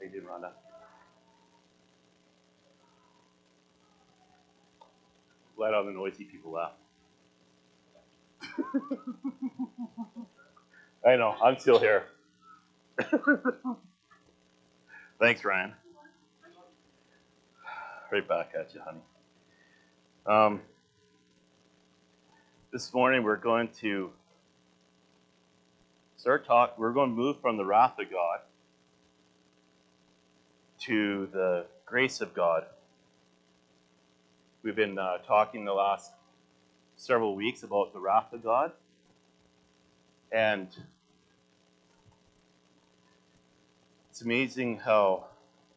you doing, Rhonda? Let all the noisy people laugh. I know, I'm still here. Thanks, Ryan. Right back at you, honey. This morning we're going to we're going to move from the wrath of God to the grace of God. We've been talking the last several weeks about the wrath of God. And it's amazing how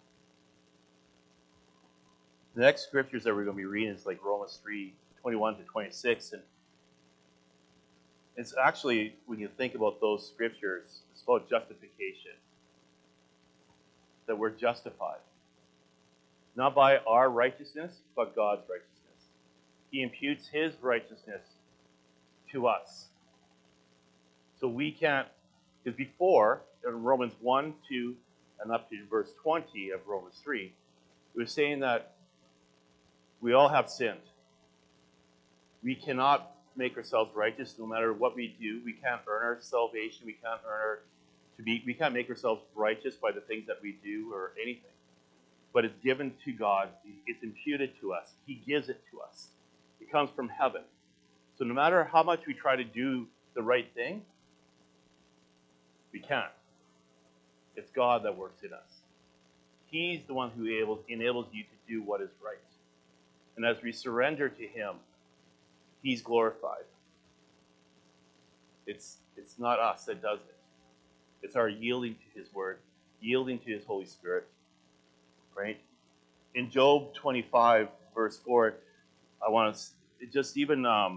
the next scriptures that we're going to be reading is like Romans 3:21 to 26. And it's actually, when you think about those scriptures, it's about justification. That we're justified. Not by our righteousness, but God's righteousness. He imputes his righteousness to us. So we can't, because before, in Romans 1, 2, and up to verse 20 of Romans 3, it was saying that we all have sinned. We cannot make ourselves righteous no matter what we do. We can't earn our salvation. We can't make ourselves righteous by the things that we do or anything. But it's given to God. It's imputed to us. He gives it to us. It comes from heaven. So no matter how much we try to do the right thing, we can't. It's God that works in us. He's the one who enables you to do what is right. And as we surrender to him, he's glorified. It's not us that does it. It's our yielding to his word, yielding to his Holy Spirit. Right? In Job 25, verse 4, I want to just even let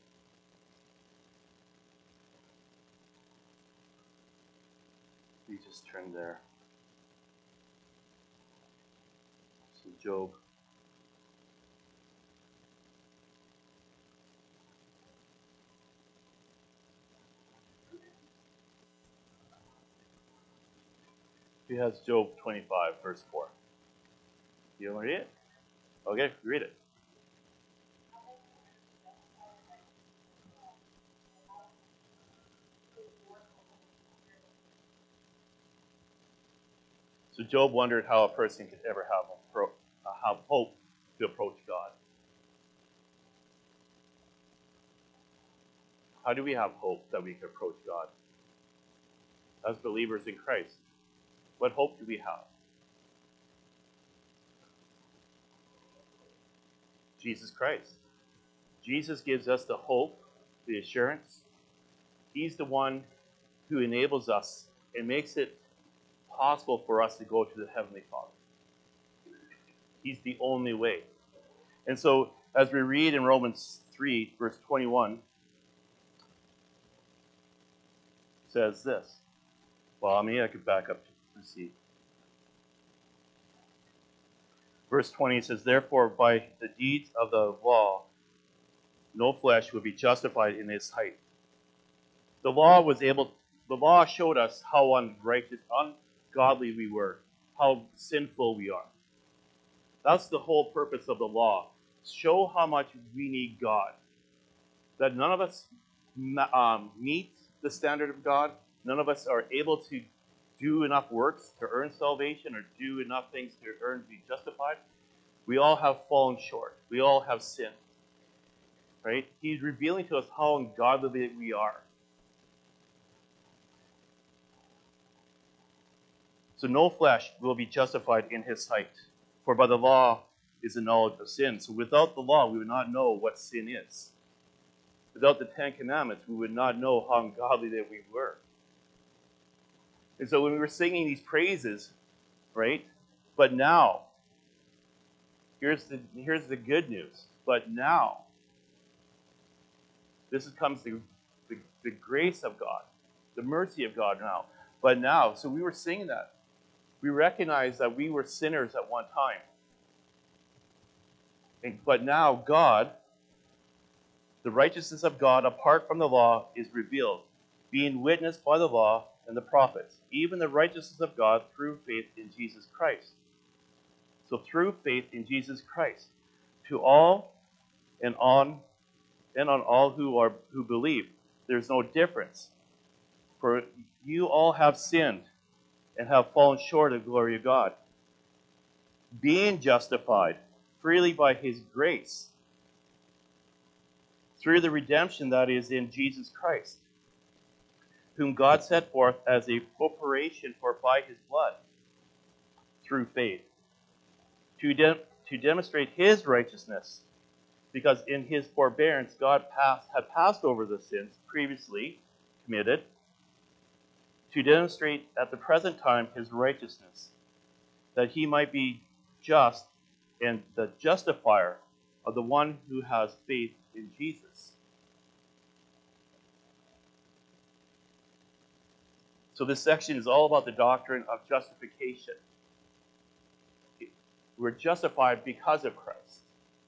me just turn there. So Job. He has Job 25, verse 4. You want to read it? Okay, read it. So Job wondered how a person could ever have hope to approach God. How do we have hope that we can approach God? As believers in Christ, what hope do we have? Jesus Christ. Jesus gives us the hope, the assurance. He's the one who enables us and makes it possible for us to go to the Heavenly Father. He's the only way. And so, as we read in Romans 3, verse 21, it says this. Well, I could back up to see. Verse 20 says, therefore, by the deeds of the law, no flesh would be justified in its height. The law showed us how unrighteous, ungodly we were, how sinful we are. That's the whole purpose of the law. Show how much we need God. That none of us meet the standard of God. None of us are able to do enough works to earn salvation or do enough things to be justified. We all have fallen short. We all have sinned. Right? He's revealing to us how ungodly we are. So no flesh will be justified in his sight. For by the law is the knowledge of sin. So without the law, we would not know what sin is. Without the Ten Commandments, we would not know how ungodly that we were. And so when we were singing these praises, right? But now, here's the good news. But now, comes the grace of God, the mercy of God now. But now, so we were singing that. We recognized that we were sinners at one time. But now God, the righteousness of God apart from the law is revealed, being witnessed by the law and the prophets, even the righteousness of God through faith in Jesus Christ. So through faith in Jesus Christ, to all and on all who believe, there's no difference. For you all have sinned and have fallen short of the glory of God, being justified freely by his grace through the redemption that is in Jesus Christ, whom God set forth as a propitiation for by his blood through faith, to demonstrate his righteousness, because in his forbearance God had passed over the sins previously committed, to demonstrate at the present time his righteousness, that he might be just and the justifier of the one who has faith in Jesus. So this section is all about the doctrine of justification. We're justified because of Christ.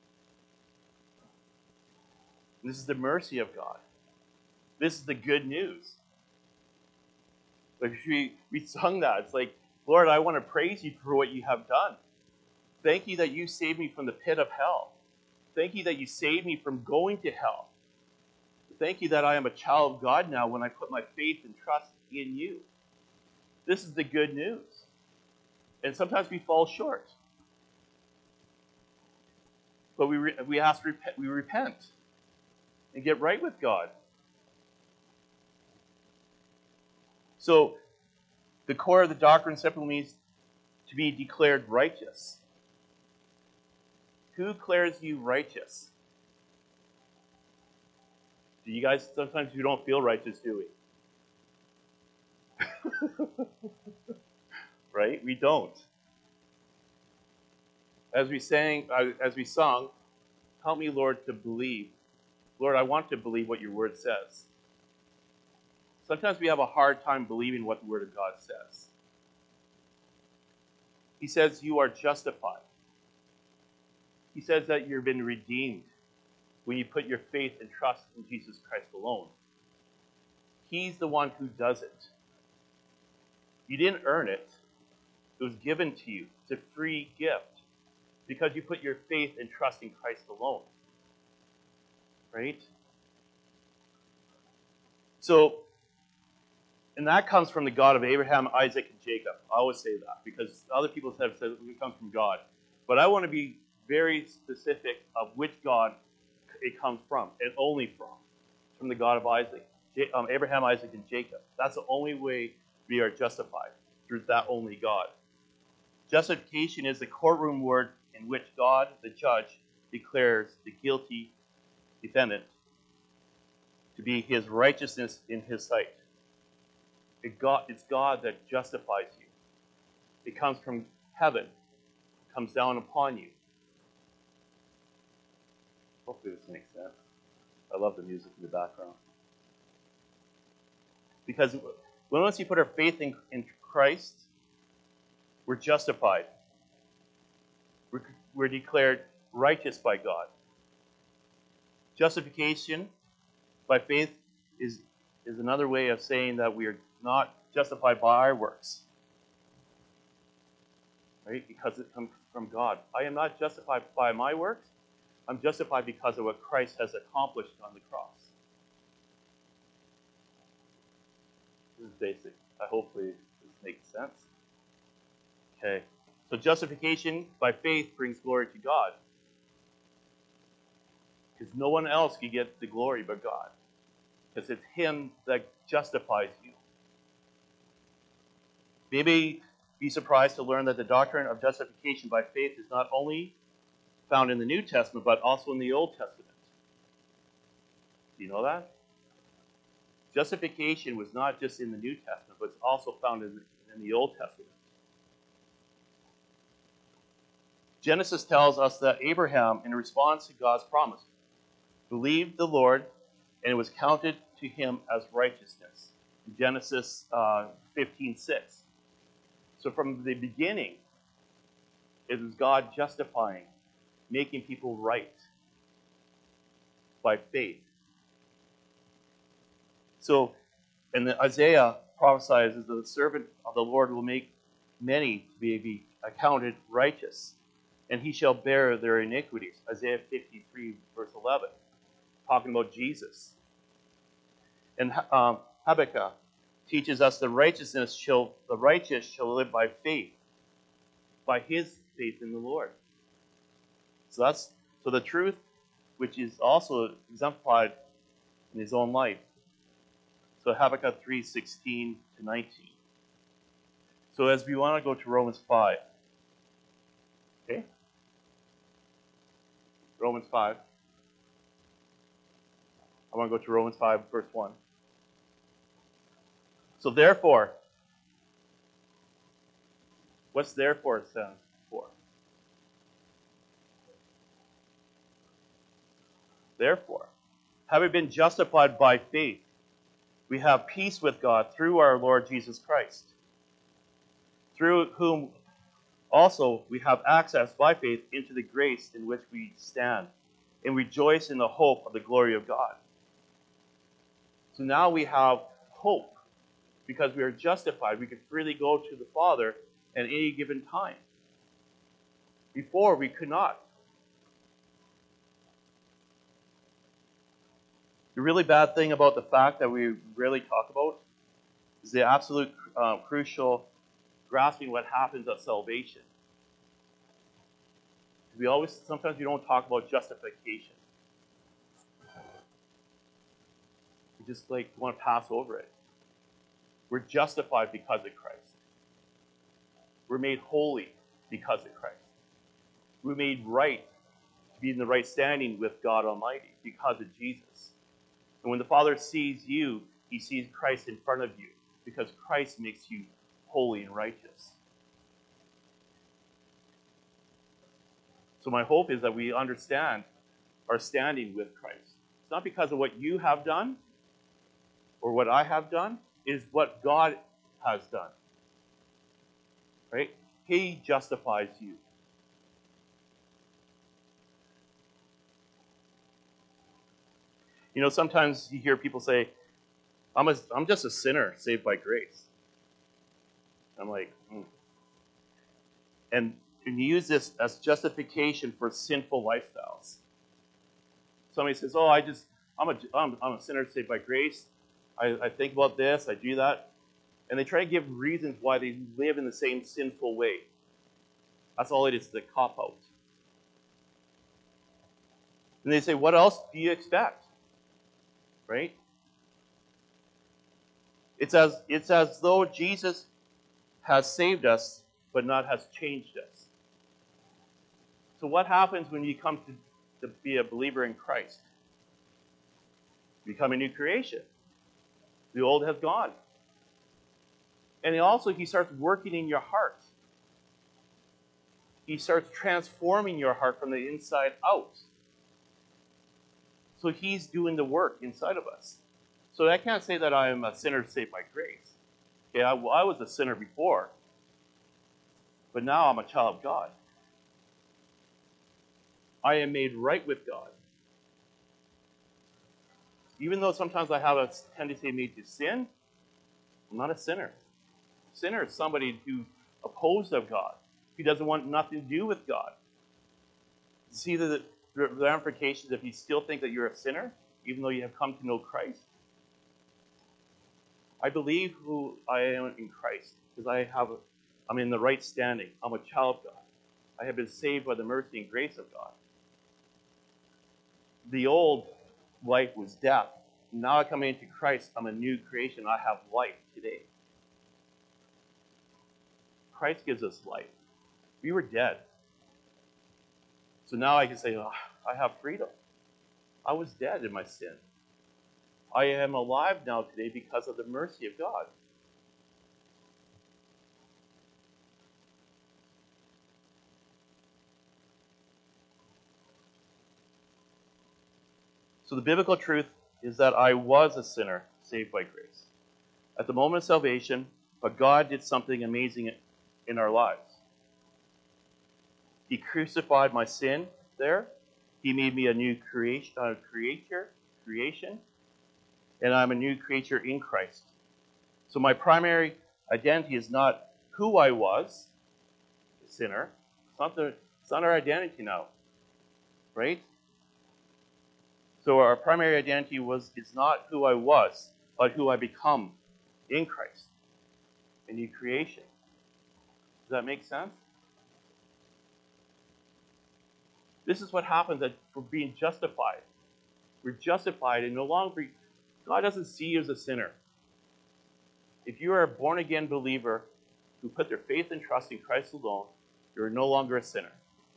This is the mercy of God. This is the good news. Like we sung that. It's like, Lord, I want to praise you for what you have done. Thank you that you saved me from the pit of hell. Thank you that you saved me from going to hell. Thank you that I am a child of God now when I put my faith and trust in you. This is the good news. And sometimes we fall short. But we repent and get right with God. So the core of the doctrine simply means to be declared righteous. Who declares you righteous? Do you guys, sometimes we don't feel righteous, do we? Right? We don't. As we sung, help me, Lord, to believe. Lord, I want to believe what your word says. Sometimes we have a hard time believing what the word of God says. He says you are justified. He says that you've been redeemed when you put your faith and trust in Jesus Christ alone. He's the one who does it. You didn't earn it. It was given to you. It's a free gift because you put your faith and trust in Christ alone. Right? So, and that comes from the God of Abraham, Isaac, and Jacob. I always say that because other people have said it comes from God. But I want to be very specific of which God it comes from, and only from the God of Abraham, Isaac, and Jacob. That's the only way we are justified, through that only God. Justification is the courtroom word in which God, the judge, declares the guilty defendant to be his righteousness in his sight. It's God that justifies you. It comes from heaven. It comes down upon you. Hopefully this makes sense. I love the music in the background. Because once you put our faith in Christ, we're justified. We're declared righteous by God. Justification by faith is another way of saying that we are not justified by our works. Right? Because it comes from God. I am not justified by my works. I'm justified because of what Christ has accomplished on the cross. This is basic. Hopefully this makes sense. Okay. So justification by faith brings glory to God. Because no one else can get the glory but God. Because it's him that justifies you. Maybe be surprised to learn that the doctrine of justification by faith is not only found in the New Testament, but also in the Old Testament. Do you know that? Justification was not just in the New Testament, but it's also found in the Old Testament. Genesis tells us that Abraham, in response to God's promise, believed the Lord, and it was counted to him as righteousness. In Genesis 15:6. So from the beginning, it was God justifying, making people right by faith. So in the Isaiah prophesies is that the servant of the Lord will make many to be accounted righteous, and he shall bear their iniquities. Isaiah 53, verse 11, talking about Jesus. And Habakkuk teaches us the righteous shall live by faith, by his faith in the Lord. So the truth, which is also exemplified in his own life. So Habakkuk 3:16 to 19. So as we want to go to Romans 5. Okay? Romans 5. I want to go to Romans 5, verse 1. So therefore, what's therefore stand for? Therefore, having been justified by faith, we have peace with God through our Lord Jesus Christ, through whom also we have access by faith into the grace in which we stand and rejoice in the hope of the glory of God. So now we have hope because we are justified. We can freely go to the Father at any given time. Before, we could not. The really bad thing about the fact that we rarely talk about is the absolute crucial grasping what happens at salvation. Sometimes we don't talk about justification. We just want to pass over it. We're justified because of Christ. We're made holy because of Christ. We're made right to be in the right standing with God Almighty because of Jesus. And when the Father sees you, he sees Christ in front of you because Christ makes you holy and righteous. So my hope is that we understand our standing with Christ. It's not because of what you have done or what I have done. It is what God has done. Right? He justifies you. You know, sometimes you hear people say, I'm just a sinner saved by grace. I'm like, And you use this as justification for sinful lifestyles. Somebody says, "Oh, I'm a sinner saved by grace. I think about this, I do that," and they try to give reasons why they live in the same sinful way. That's all it is, the cop out. And they say, "What else do you expect?" Right? It's as though Jesus has saved us, but not has changed us. So what happens when you come to be a believer in Christ? You become a new creation. The old has gone. And also, he starts working in your heart. He starts transforming your heart from the inside out. So he's doing the work inside of us. So I can't say that I am a sinner saved by grace. Okay, I was a sinner before, but now I'm a child of God. I am made right with God. Even though sometimes I have a tendency made to sin, I'm not a sinner. A sinner is somebody who's opposed of God, who doesn't want nothing to do with God. See the ramifications if you still think that you're a sinner, even though you have come to know Christ? I believe who I am in Christ because I'm in the right standing. I'm a child of God. I have been saved by the mercy and grace of God. The old life was death. Now I come into Christ. I'm a new creation. I have life today. Christ gives us life. We were dead. So now I can say, I have freedom. I was dead in my sin. I am alive now today because of the mercy of God. So the biblical truth is that I was a sinner saved by grace. At the moment of salvation, but God did something amazing in our lives. He crucified my sin there. He made me a new creation, and I'm a new creature in Christ. So my primary identity is not who I was, a sinner. It's not our identity now, right? So our primary identity is not who I was, but who I become in Christ, a new creation. Does that make sense? This is what happens for being justified. We're justified and no longer, God doesn't see you as a sinner. If you are a born-again believer who put their faith and trust in Christ alone, you're no longer a sinner.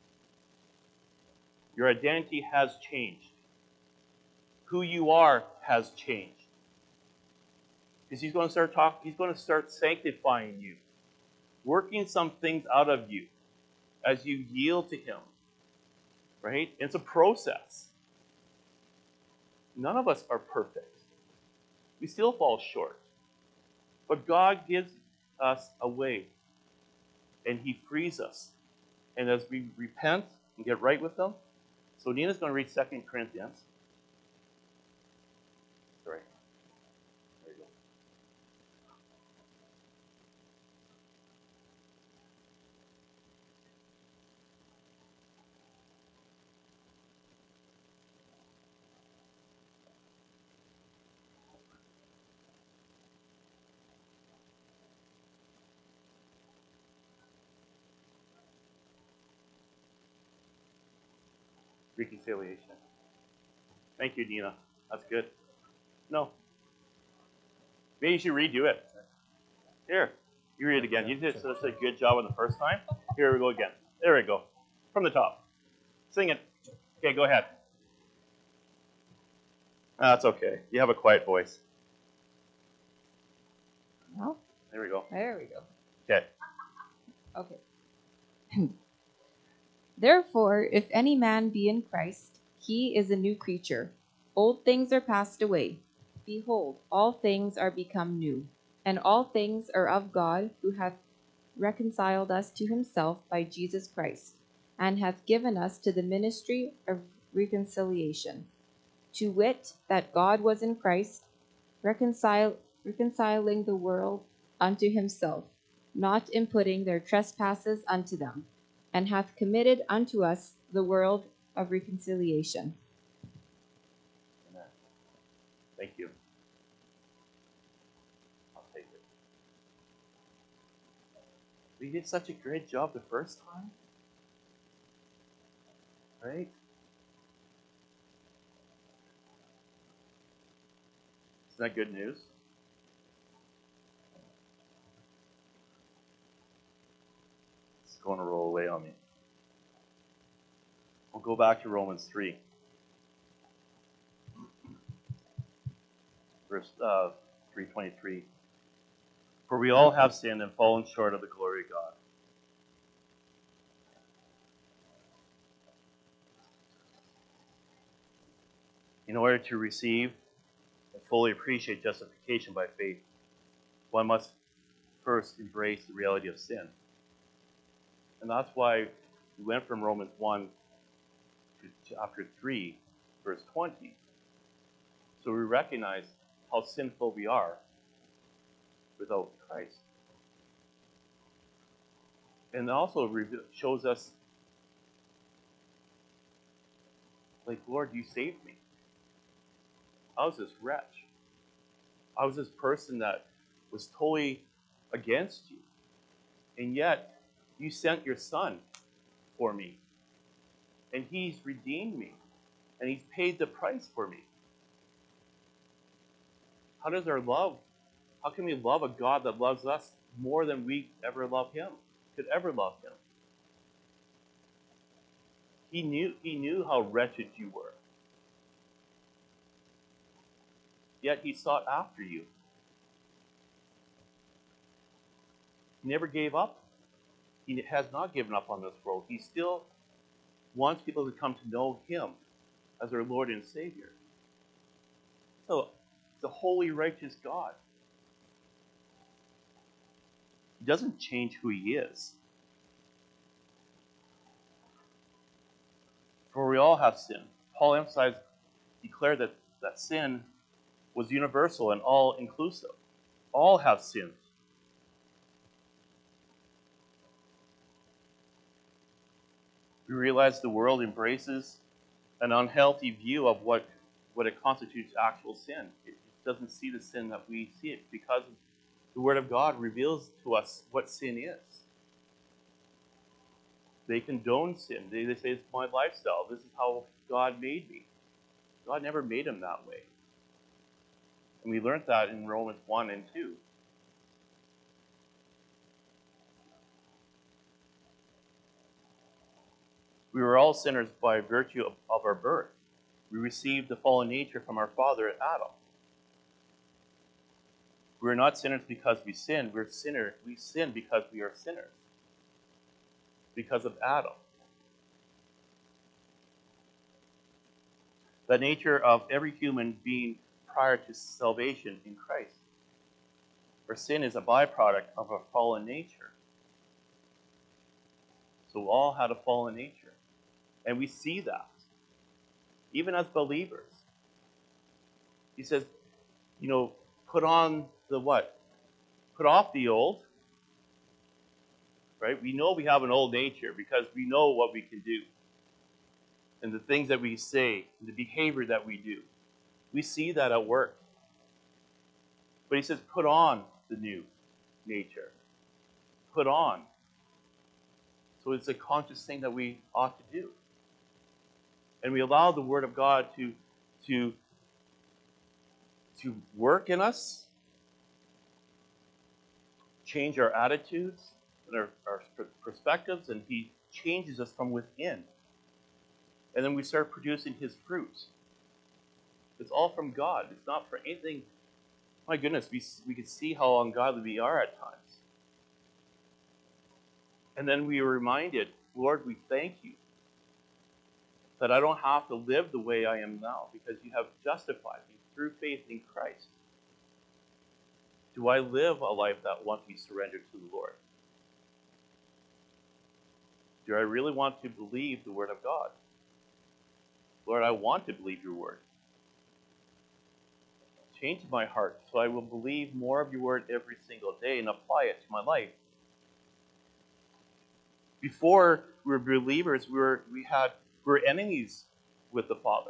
Your identity has changed. Who you are has changed. Because he's going to start sanctifying you, working some things out of you as you yield to him. Right? It's a process. None of us are perfect. We still fall short. But God gives us a way, and he frees us. And as we repent and get right with him, so Nina's going to read 2 Corinthians. Sorry. There you go. Reconciliation. Thank you, Nina. That's good. No. Maybe you should redo it. Here. You read it again. You did such a good job on the first time. Here we go again. There we go. From the top. Sing it. Okay, go ahead. That's okay. You have a quiet voice. No? There we go. There we go. Okay. Okay. Therefore, if any man be in Christ, he is a new creature. Old things are passed away. Behold, all things are become new. And all things are of God, who hath reconciled us to himself by Jesus Christ, and hath given us to the ministry of reconciliation. To wit, that God was in Christ, reconciling the world unto himself, not imputing their trespasses unto them, and hath committed unto us the world of reconciliation. Amen. Thank you. I'll take it. We did such a great job the first time. Right? Isn't that good news? It's going to roll away on me. We'll go back to Romans 3. Verse 3:23. For we all have sinned and fallen short of the glory of God. In order to receive and fully appreciate justification by faith, one must first embrace the reality of sin. And that's why we went from Romans 1 to chapter 3, verse 20. So we recognize how sinful we are without Christ. And also shows us, like, Lord, you saved me. I was this wretch. I was this person that was totally against you. And yet, you sent your son for me. And he's redeemed me. And he's paid the price for me. How can we love a God that loves us more than we ever love him, could ever love him? He knew how wretched you were. Yet he sought after you. He never gave up. He has not given up on this world. He still wants people to come to know him as their Lord and Savior. So, it's a holy, righteous God. He doesn't change who he is. For we all have sinned. Paul declared that sin was universal and all-inclusive. All have sinned. We realize the world embraces an unhealthy view of what it constitutes actual sin. It doesn't see the sin that we see it because the Word of God reveals to us what sin is. They condone sin. They say, it's my lifestyle. This is how God made me. God never made him that way. And we learned that in Romans 1 and 2. We were all sinners by virtue of our birth. We received the fallen nature from our father Adam. We are not sinners because we sin. We sin because we are sinners. Because of Adam. The nature of every human being prior to salvation in Christ. For sin is a byproduct of a fallen nature. So we all had a fallen nature. And we see that. Even as believers. He says, put on the what? Put off the old. Right? We know we have an old nature because we know what we can do. And the things that we say, and the behavior that we do. We see that at work. But he says, put on the new nature. Put on. So it's a conscious thing that we ought to do. And we allow the Word of God to work in us, change our attitudes and our perspectives, and he changes us from within. And then we start producing his fruit. It's all from God. It's not for anything. My goodness, we can see how ungodly we are at times. And then we are reminded, Lord, we thank you that I don't have to live the way I am now because you have justified me through faith in Christ. Do I live a life that wants to be surrendered to the Lord? Do I really want to believe the Word of God? Lord, I want to believe your Word. Change my heart so I will believe more of your Word every single day and apply it to my life. Before we were believers, we were enemies with the Father.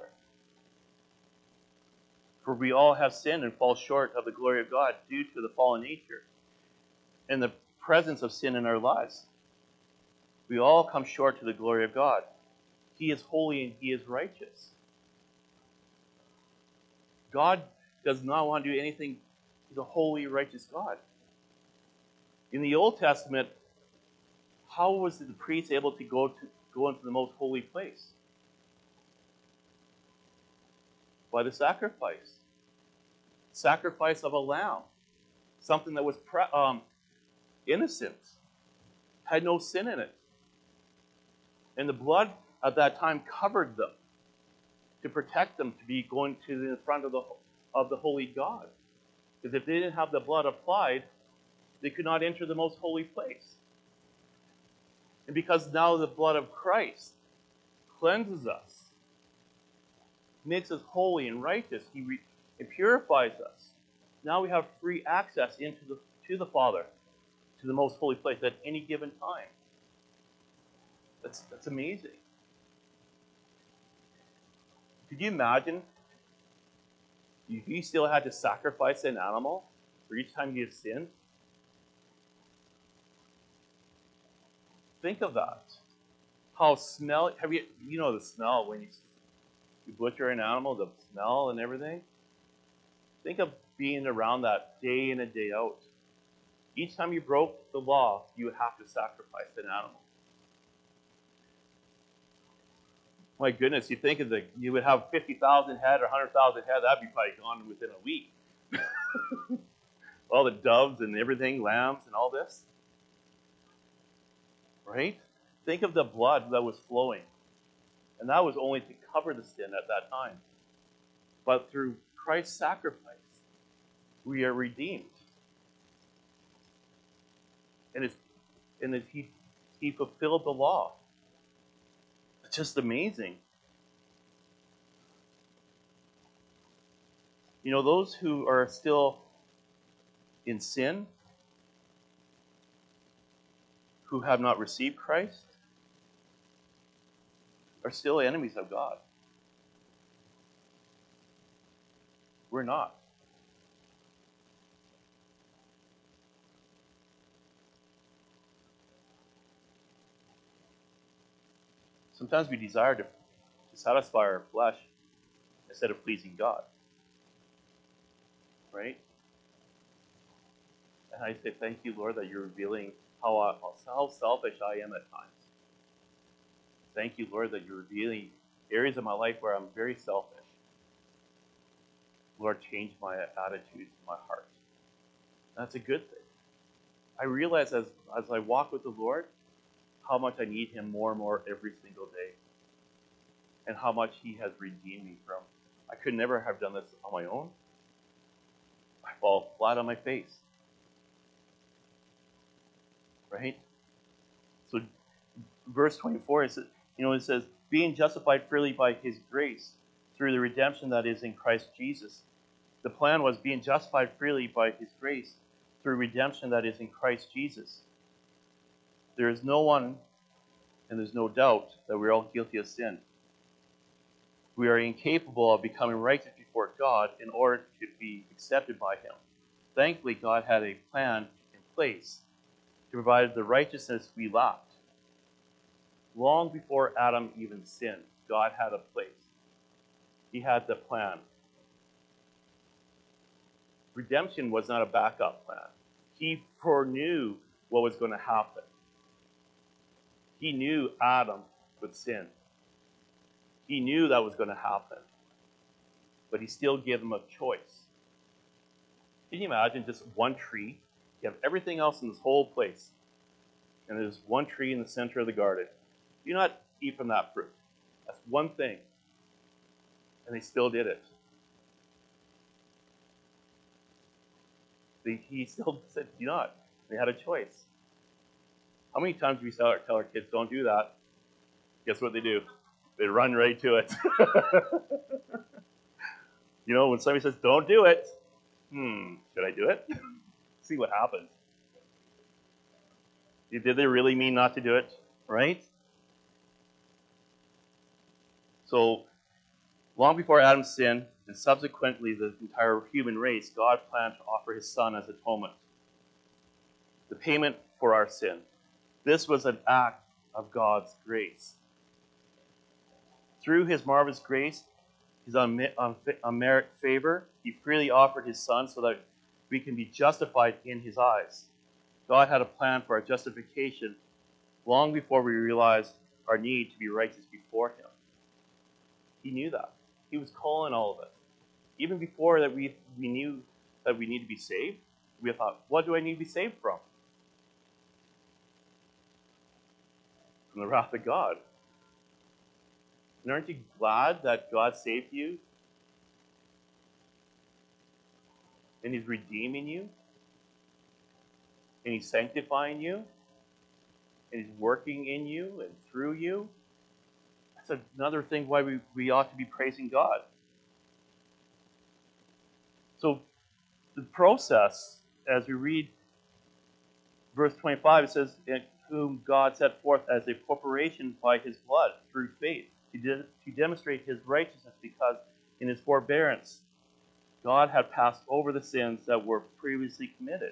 For we all have sinned and fall short of the glory of God due to the fallen nature and the presence of sin in our lives. We all come short to the glory of God. He is holy and he is righteous. God does not want to do anything. He's a holy, righteous God. In the Old Testament, how was the priest able to go into the most holy place? By the sacrifice. Sacrifice of a lamb. Something that was innocent. Had no sin in it. And the blood at that time covered them to protect them to be going to the front of the holy God. Because if they didn't have the blood applied, they could not enter the most holy place. And because now the blood of Christ cleanses us, makes us holy and righteous, it purifies us. Now we have free access to the Father, to the most holy place at any given time. That's amazing. Could you imagine if you still had to sacrifice an animal for each time you have sinned? Think of that. How smelly. You know the smell when you butcher an animal, the smell and everything? Think of being around that day in and day out. Each time you broke the law, you would have to sacrifice an animal. My goodness, you think you would have 50,000 head or 100,000 head, that'd be probably gone within a week. All the doves and everything, lambs and all this. Right? Think of the blood that was flowing. And that was only to cover the sin at that time. But through Christ's sacrifice, we are redeemed. And he fulfilled the law. It's just amazing. Those who are still in sin, who have not received Christ, are still enemies of God. We're not. Sometimes we desire to satisfy our flesh instead of pleasing God. Right? And I say, thank you, Lord, that you're revealing how selfish I am at times. Thank you, Lord, that you're revealing areas of my life where I'm very selfish. Lord, change my attitudes, my heart. That's a good thing. I realize as I walk with the Lord, how much I need him more and more every single day. And how much he has redeemed me from. I could never have done this on my own. I fall flat on my face. Right? So verse 24, it says, being justified freely by his grace through the redemption that is in Christ Jesus. The plan was being justified freely by his grace through redemption that is in Christ Jesus. There is no one, and there's no doubt, that we're all guilty of sin. We are incapable of becoming righteous before God in order to be accepted by him. Thankfully, God had a plan in place to provide the righteousness we lacked. Long before Adam even sinned, God had a place. He had the plan. Redemption was not a backup plan. He foreknew what was going to happen. He knew Adam would sin. He knew that was going to happen. But he still gave him a choice. Can you imagine just one tree? You have everything else in this whole place. And there's one tree in the center of the garden. Do not eat from that fruit. That's one thing. And they still did it. He still said, do not. They had a choice. How many times do we tell our kids, don't do that? Guess what they do? They run right to it. When somebody says, don't do it, should I do it? See what happens. Did they really mean not to do it? Right? So, long before Adam's sin, and subsequently the entire human race, God planned to offer his son as atonement. The payment for our sin. This was an act of God's grace. Through his marvelous grace, his unmerited favor, he freely offered his son so that we can be justified in his eyes. God had a plan for our justification long before we realized our need to be righteous before him. He knew that. He was calling all of us. Even before that we knew that we need to be saved, we thought, what do I need to be saved from? From the wrath of God. And aren't you glad that God saved you? And he's redeeming you? And he's sanctifying you? And he's working in you and through you? That's another thing why we ought to be praising God. So the process, as we read verse 25, it says, in whom God set forth as a propitiation by his blood through faith, to demonstrate his righteousness, because in his forbearance God had passed over the sins that were previously committed.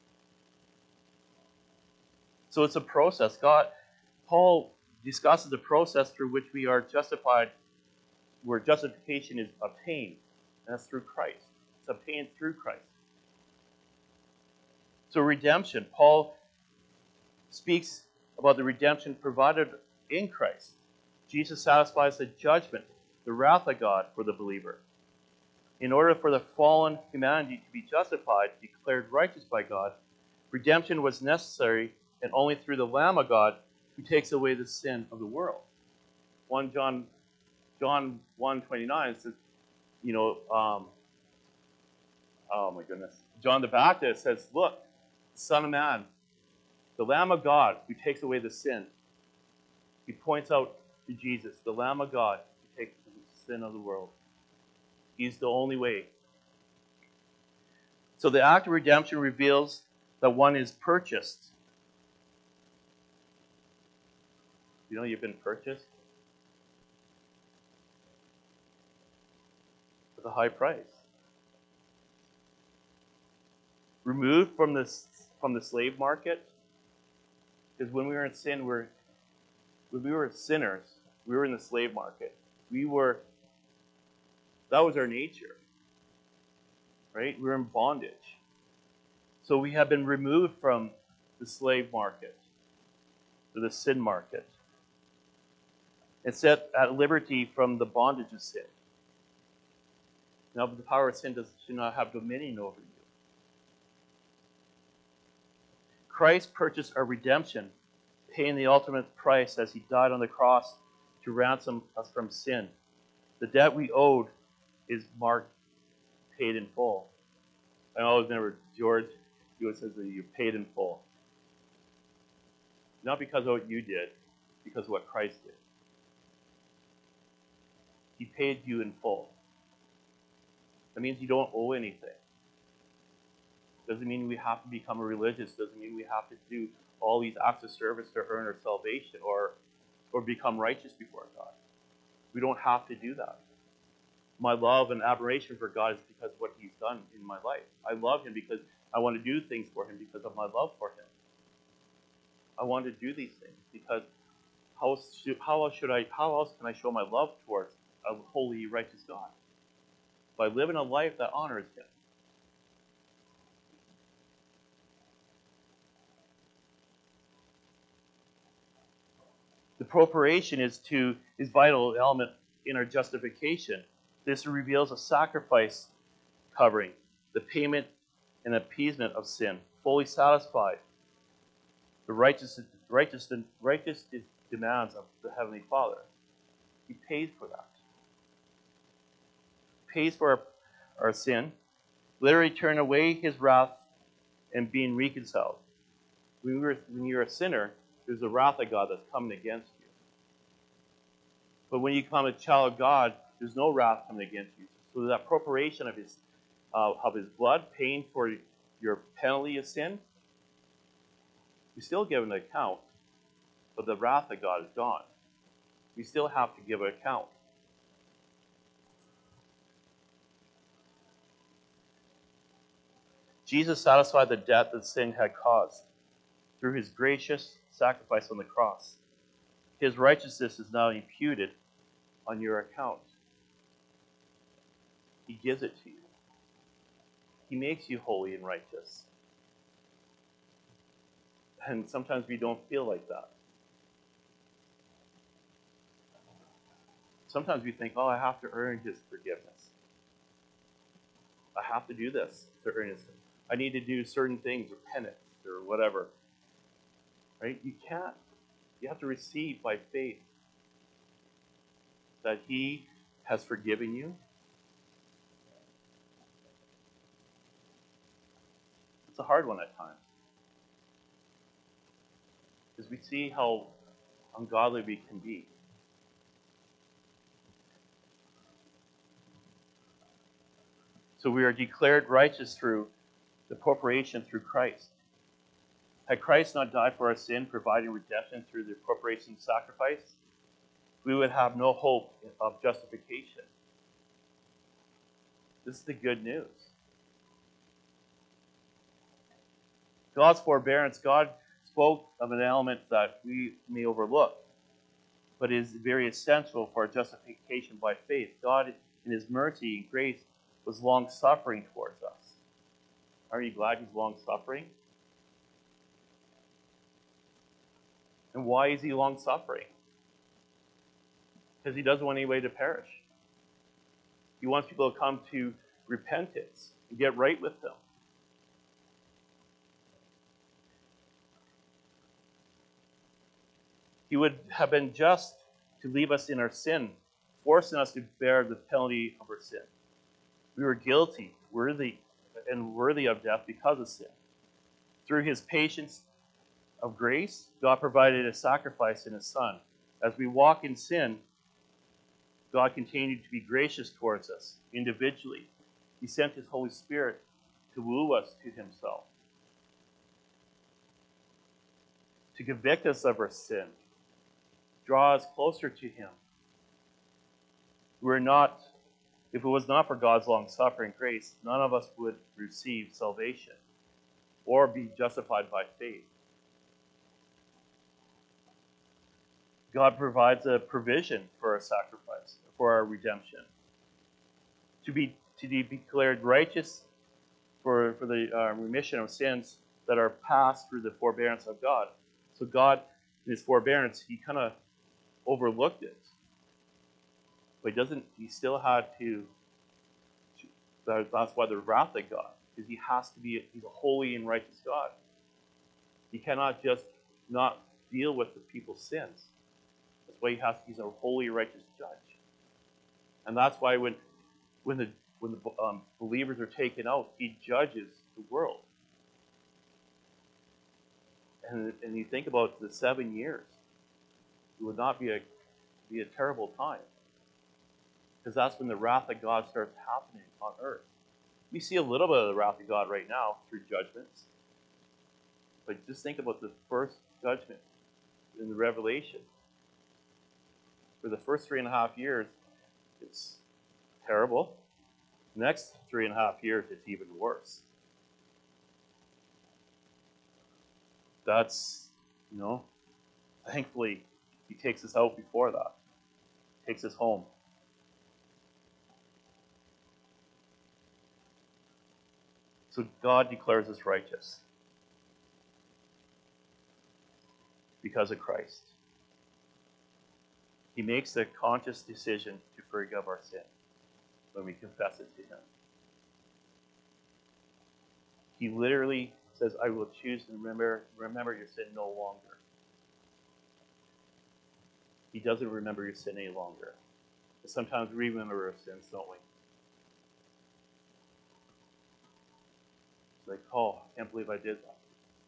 So it's a process. Paul discusses the process through which we are justified, where justification is obtained, and that's through Christ. It's obtained through Christ. So redemption, Paul speaks about the redemption provided in Christ. Jesus satisfies the judgment, the wrath of God for the believer. In order for the fallen humanity to be justified, declared righteous by God, redemption was necessary, and only through the Lamb of God who takes away the sin of the world. John 1:29 says, oh my goodness. John the Baptist says, look, the Son of Man, the Lamb of God who takes away the sin. He points out to Jesus, the Lamb of God who takes the sin of the world. He's the only way. So the act of redemption reveals that one is purchased. You know you've been purchased with a high price. Removed from the slave market, because when we were in sin, when we were sinners, we were in the slave market. That was our nature, right? We were in bondage. So we have been removed from the slave market, to the sin market, and set at liberty from the bondage of sin. Now, the power of sin should not have dominion over you. Christ purchased our redemption, paying the ultimate price as he died on the cross to ransom us from sin. The debt we owed is marked paid in full. I always remember George, he always says that you're paid in full. Not because of what you did, because of what Christ did. He paid you in full. That means you don't owe anything. Doesn't mean we have to become religious. Doesn't mean we have to do all these acts of service to earn our salvation or become righteous before God. We don't have to do that. My love and admiration for God is because of what he's done in my life. I love him because I want to do things for him because of my love for him. I want to do these things because how else can I show my love towards a holy, righteous God? By living a life that honors him. The propitiation is vital element in our justification. This reveals a sacrifice covering the payment and appeasement of sin, fully satisfied the righteous demands of the Heavenly Father. He pays for that. He pays for our sin, literally turning away his wrath and being reconciled. When you're a sinner, there's the wrath of God that's coming against you. But when you become a child of God, there's no wrath coming against you. So that propitiation of his blood, paying for your penalty of sin, you still give an account, but the wrath of God is gone. We still have to give an account. Jesus satisfied the debt that sin had caused through his gracious sacrifice on the cross. His righteousness is now imputed on your account. He gives it to you. He makes you holy and righteous. And sometimes we don't feel like that. Sometimes we think, oh, I have to earn his forgiveness. I have to do this to earn his. I need to do certain things or penance or whatever. Right? You can't. You have to receive by faith that he has forgiven you. It's a hard one at times. Because we see how ungodly we can be. So we are declared righteous through the propitiation through Christ. Had Christ not died for our sin, providing redemption through the propitiation sacrifice, we would have no hope of justification. This is the good news. God's forbearance, God spoke of an element that we may overlook, but is very essential for our justification by faith. God, in his mercy and grace, was long-suffering towards us. Aren't you glad he's long-suffering? And why is he long-suffering? Because he doesn't want anybody to perish. He wants people to come to repentance and get right with him. He would have been just to leave us in our sin, forcing us to bear the penalty of our sin. We were guilty, worthy of death because of sin. Through his patience of grace, God provided a sacrifice in his Son. As we walk in sin, God continued to be gracious towards us individually. He sent his Holy Spirit to woo us to himself, to convict us of our sin, draw us closer to him. We're not, if it was not for God's long-suffering grace, none of us would receive salvation or be justified by faith. God provides a provision for our sacrifice, for our redemption. To be declared righteous for the remission of sins that are passed through the forbearance of God. So God, in his forbearance, he kind of overlooked it. But he still had to, that's why the wrath of God, because he's a holy and righteous God. He cannot just not deal with the people's sins. That's why he's a holy, righteous judge. And that's why when the believers are taken out, he judges the world. And you think about the 7 years, it would not be a terrible time. Because that's when the wrath of God starts happening on earth. We see a little bit of the wrath of God right now through judgments. But just think about the first judgment in the Revelation. For the first 3.5 years, it's terrible. The next 3.5 years, it's even worse. That's, thankfully, he takes us out before that. Takes us home. So God declares us righteous because of Christ. He makes the conscious decision to forgive our sin when we confess it to him. He literally says, I will choose to remember your sin no longer. He doesn't remember your sin any longer. But sometimes we remember our sins, don't we? It's like, oh, I can't believe I did that.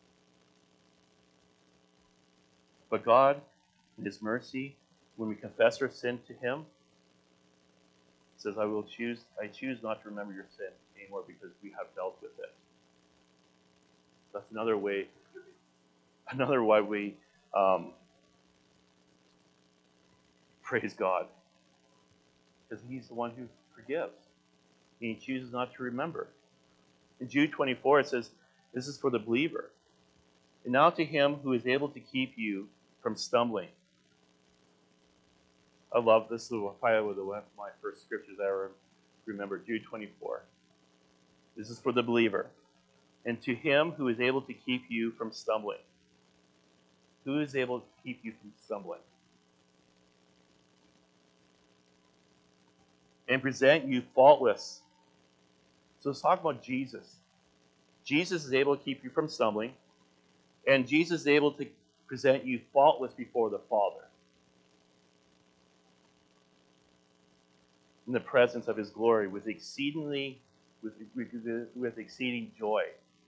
But God, in his mercy, when we confess our sin to him, says, I choose not to remember your sin anymore because we have dealt with it. That's another way why we praise God. Because he's the one who forgives. And he chooses not to remember. In Jude 24, it says, this is for the believer. And now to him who is able to keep you from stumbling. I love this. This is probably one of my first scriptures I ever remember. Jude 24. This is for the believer. And to him who is able to keep you from stumbling. Who is able to keep you from stumbling? And present you faultless. So let's talk about Jesus. Jesus is able to keep you from stumbling. And Jesus is able to present you faultless before the Father. In the presence of his glory with exceeding joy.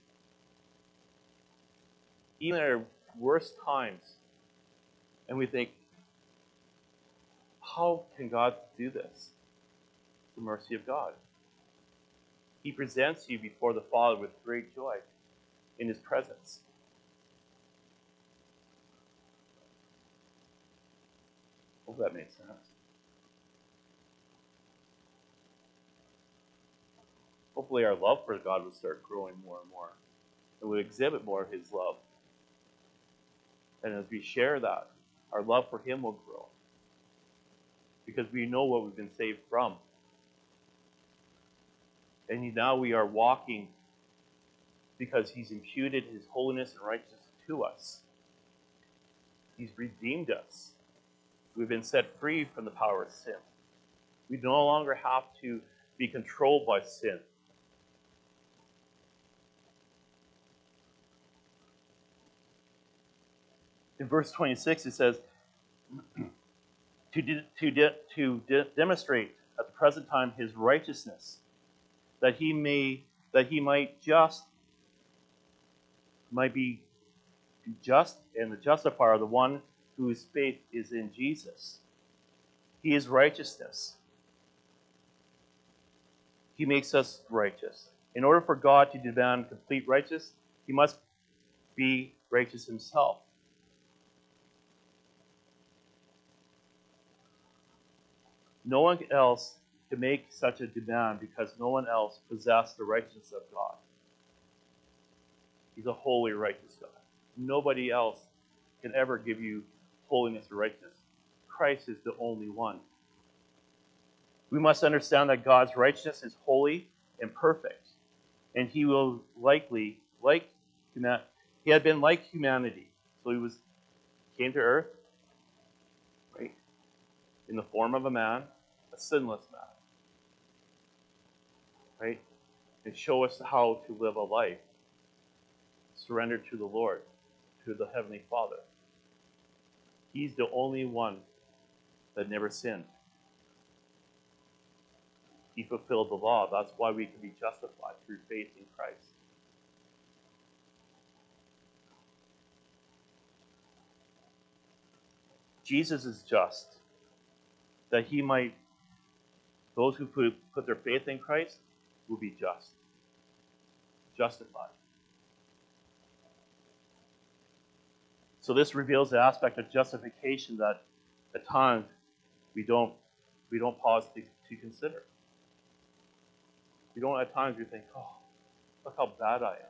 Even at our worst times. And we think, how can God do this? The mercy of God. He presents you before the Father with great joy in his presence. Hope that makes sense. Hopefully our love for God will start growing more and more. And we'll exhibit more of his love. And as we share that, our love for him will grow. Because we know what we've been saved from. And now we are walking because he's imputed his holiness and righteousness to us. He's redeemed us. We've been set free from the power of sin. We no longer have to be controlled by sin. In verse 26, it says, to demonstrate at the present time his righteousness, that he might be just and the justifier of the one whose faith is in Jesus. He is righteousness. He makes us righteous. In order for God to demand complete righteousness, he must be righteous himself. No one else can make such a demand because no one else possessed the righteousness of God. He's a holy, righteous God. Nobody else can ever give you holiness or righteousness. Christ is the only one. We must understand that God's righteousness is holy and perfect, and he will likely, he had been like humanity. So he came to earth, right, in the form of a man, a sinless man, right, and show us how to live a life surrendered to the Lord, to the Heavenly Father. He's the only one that never sinned. He fulfilled the law. That's why we can be justified through faith in Christ. Jesus is just, that he might, those who put their faith in Christ will be justified. So this reveals the aspect of justification that at times we don't pause to consider. At times we think, oh, look how bad I am.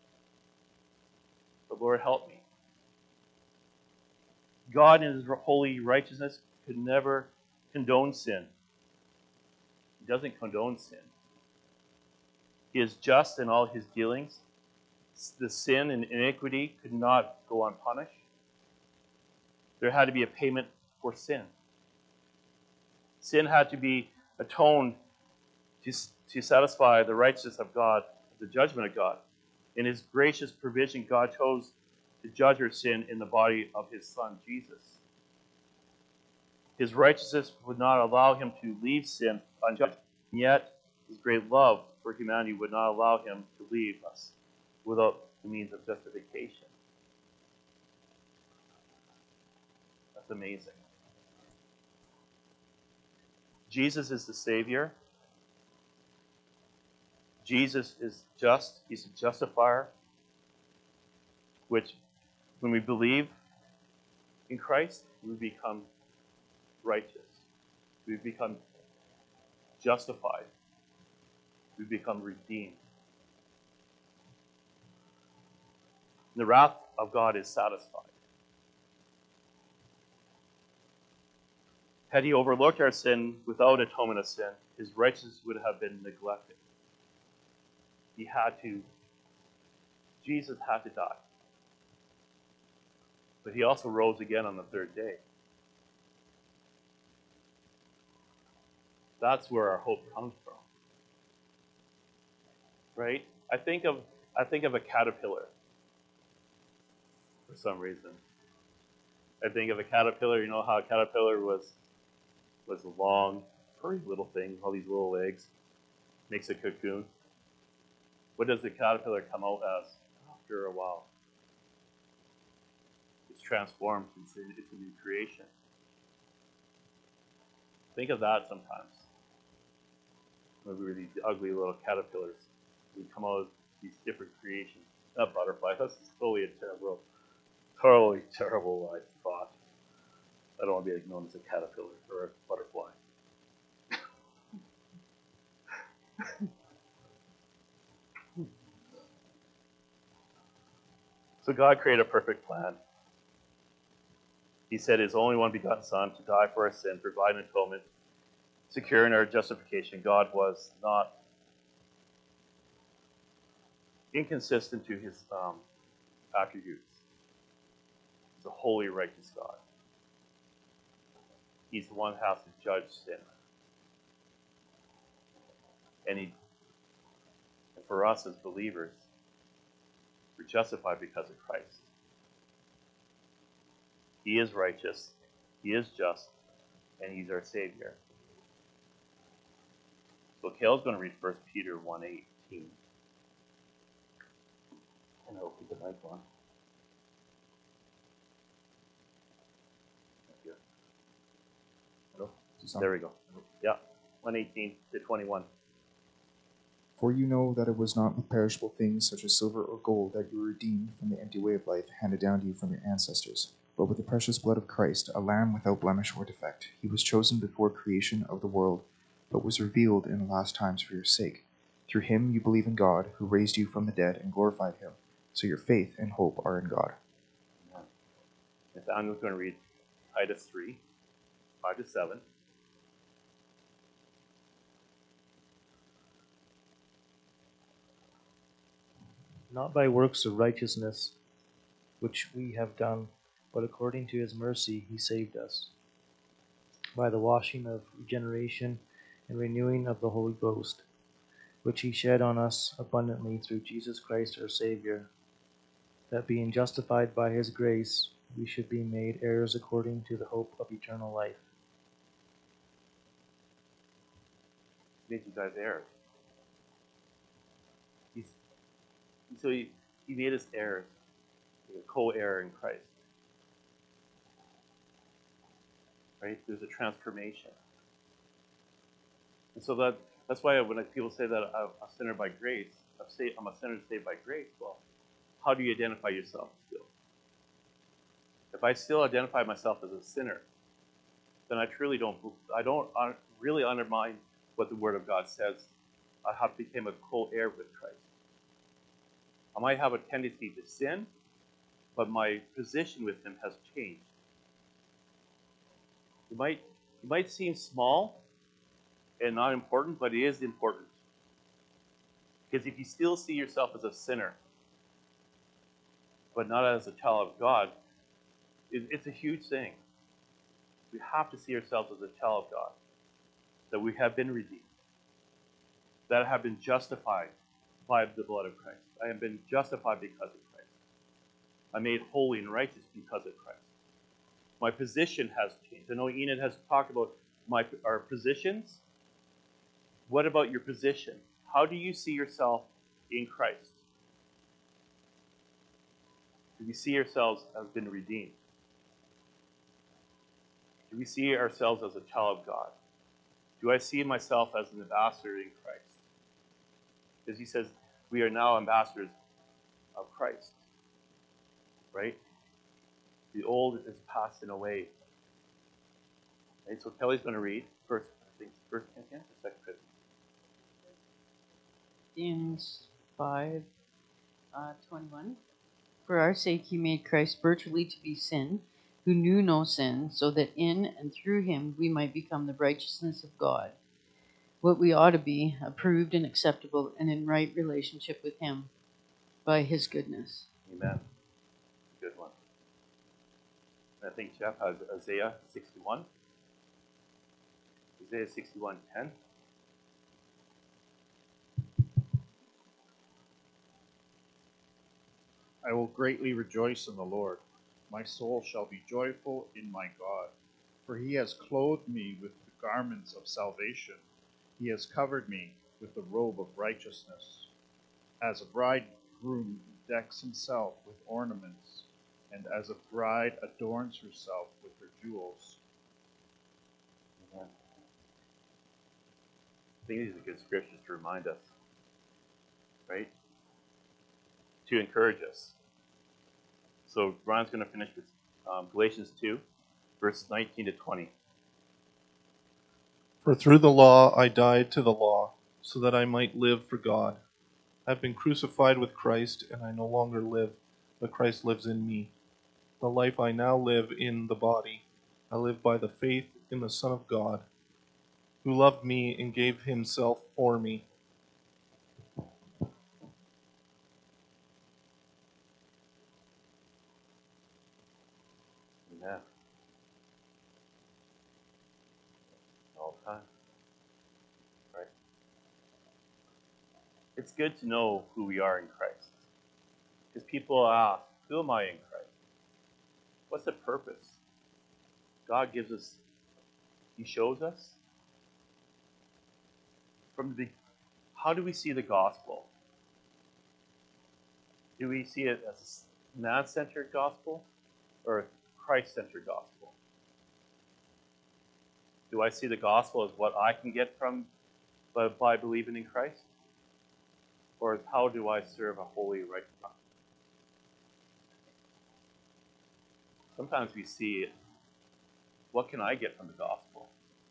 But Lord, help me. God in his holy righteousness could never condone sin. He doesn't condone sin. He is just in all his dealings. The sin and iniquity could not go unpunished. There had to be a payment for sin. Sin had to be atoned to satisfy the righteousness of God, the judgment of God. In his gracious provision, God chose to judge our sin in the body of his Son, Jesus. His righteousness would not allow him to leave sin unjudged, and yet his great love for humanity would not allow him to leave us without the means of justification. That's amazing. Jesus is the Savior. Jesus is just. He's a justifier, which when we believe in Christ, we become righteous. We become justified. We become redeemed. The wrath of God is satisfied. Had he overlooked our sin without atonement of sin, his righteousness would have been neglected. Jesus had to die. But he also rose again on the third day. That's where our hope comes from. Right? I think of a caterpillar for some reason. I think of a caterpillar, you know how a caterpillar was a long, furry little thing, all these little legs, makes a cocoon. What does the caterpillar come out as after a while? It's transformed into new creation. Think of that sometimes. When we were these ugly little caterpillars, we come out of these different creations. Not butterfly. That's totally a terrible thought. I don't want to be known as a caterpillar or a butterfly. So God created a perfect plan. He said his only one begotten Son to die for our sin, provide an atonement, securing our justification. God was not inconsistent to his attributes. He's a holy, righteous God. He's the one who has to judge sin. And for us as believers, we're justified because of Christ. He is righteous, he is just, and he's our Savior. So Kale's going to read 1 Peter 1:18. And I'll keep the mic on. Hello? There we go. Yeah, 1:18 to 21. For you know that it was not with perishable things such as silver or gold that you were redeemed from the empty way of life handed down to you from your ancestors, but with the precious blood of Christ, a lamb without blemish or defect. He was chosen before creation of the world, but was revealed in the last times for your sake. Through him you believe in God, who raised you from the dead and glorified him. So your faith and hope are in God. And I'm going to read Titus 3, 5 to 7. Not by works of righteousness which we have done, but according to his mercy he saved us, by the washing of regeneration and renewing of the Holy Ghost, which he shed on us abundantly through Jesus Christ our Savior, that being justified by his grace, we should be made heirs according to the hope of eternal life. He made you guys heirs. So he made us heirs, co-heir in Christ. Right? There's a transformation. And so that's why when people say that I'm a sinner by grace, I'm a sinner saved by grace, well, how do you identify yourself still? If I still identify myself as a sinner, then I truly don't really undermine what the Word of God says. I have become a co-heir with Christ. I might have a tendency to sin, but my position with him has changed. It might seem small and not important, but it is important. Because if you still see yourself as a sinner, but not as a child of God, it's a huge thing. We have to see ourselves as a child of God, that we have been redeemed, that I have been justified by the blood of Christ. I have been justified because of Christ. I'm made holy and righteous because of Christ. My position has changed. I know Enid has talked about our positions. What about your position? How do you see yourself in Christ? Do we see ourselves as been redeemed? Do we see ourselves as a child of God? Do I see myself as an ambassador in Christ? Because he says we are now ambassadors of Christ. Right? The old is passing away. Right? So Kelly's going to read first Corinthians or 2 Corinthians. Corinthians 5, 21. For our sake he made Christ virtually to be sin, who knew no sin, so that in and through him we might become the righteousness of God. What we ought to be, approved and acceptable and in right relationship with him by his goodness. Amen. Good one. I think Jeff has Isaiah 61. Isaiah 61:10. I will greatly rejoice in the Lord. My soul shall be joyful in my God, for he has clothed me with the garments of salvation. He has covered me with the robe of righteousness. As a bridegroom decks himself with ornaments, and as a bride adorns herself with her jewels. Amen. I think these are good scriptures to remind us, right? To encourage us. So Ryan's going to finish with Galatians 2, verses 19 to 20. For through the law I died to the law, so that I might live for God. I have been crucified with Christ, and I no longer live, but Christ lives in me. The life I now live in the body, I live by the faith in the Son of God, who loved me and gave himself for me. Amen. All the time. Right? It's good to know who we are in Christ. Because people ask, who am I in Christ? What's the purpose? God gives us, he shows us. How do we see the gospel? Do we see it as a man-centered gospel or a Christ-centered gospel? Do I see the gospel as what I can get from by believing in Christ? Or it's how do I serve a holy, right God? Sometimes we see it, what can I get from the gospel?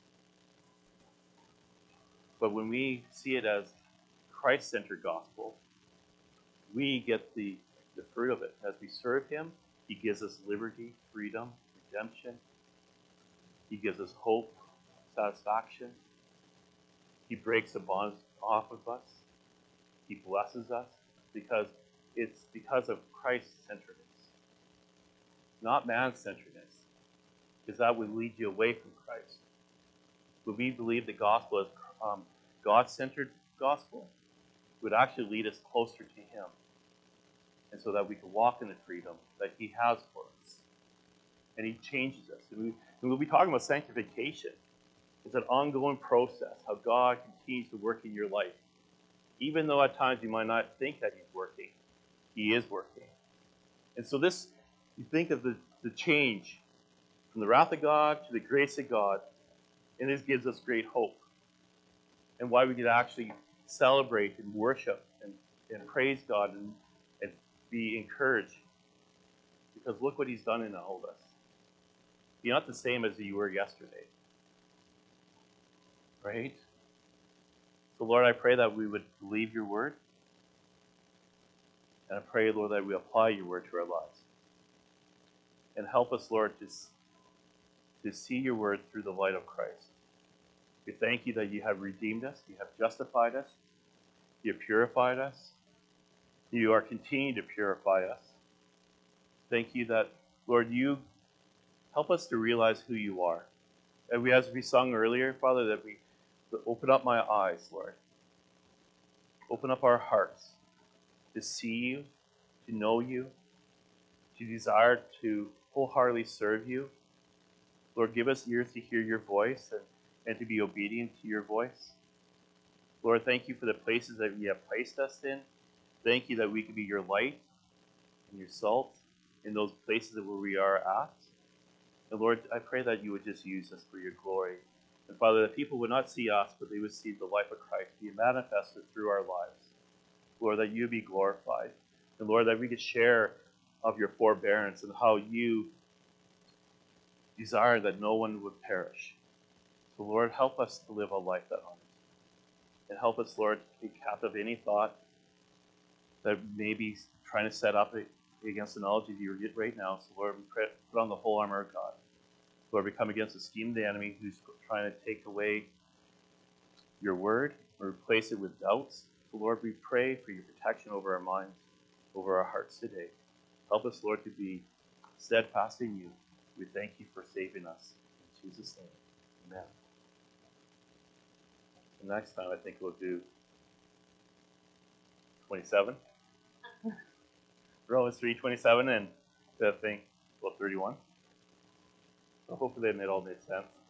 But when we see it as Christ-centered gospel, we get the fruit of it. As we serve him, he gives us liberty, freedom, redemption. He gives us hope, satisfaction. He breaks the bonds off of us. He blesses us because it's because of Christ-centeredness, not man-centeredness, because that would lead you away from Christ. When we believe the gospel is God-centered gospel, it would actually lead us closer to him, and so that we can walk in the freedom that he has for us. And he changes us. And we'll be talking about sanctification. It's an ongoing process, how God continues to work in your life. Even though at times you might not think that he's working, he is working. And so this, you think of the change from the wrath of God to the grace of God, and this gives us great hope. And why we can actually celebrate and worship and praise God and be encouraged. Because look what he's done in all of us. You're not the same as you were yesterday. Right? So Lord, I pray that we would believe your word. And I pray, Lord, that we apply your word to our lives. And help us, Lord, to see your word through the light of Christ. We thank you that you have redeemed us, you have justified us, you have purified us, you are continuing to purify us. Thank you that, Lord, you help us to realize who you are. And as we sung earlier, Father, that we open up my eyes, Lord. Open up our hearts to see you, to know you, to desire to wholeheartedly serve you. Lord, give us ears to hear your voice and to be obedient to your voice. Lord, thank you for the places that you have placed us in. Thank you that we can be your light and your salt in those places where we are at. And Lord, I pray that you would just use us for your glory. And Father, that people would not see us, but they would see the life of Christ be manifested through our lives. Lord, that you be glorified. And Lord, that we could share of your forbearance and how you desire that no one would perish. So Lord, help us to live a life that honors you. And help us, Lord, to take captive any thought that may be trying to set up against the knowledge of you right now. So Lord, we pray, put on the whole armor of God. Lord, we come against the scheme of the enemy who's trying to take away your word or replace it with doubts. So Lord, we pray for your protection over our minds, over our hearts today. Help us, Lord, to be steadfast in you. We thank you for saving us. In Jesus' name, amen. So next time I think we'll do 27. Romans 3:27 and I think, 31. So hopefully it all made sense.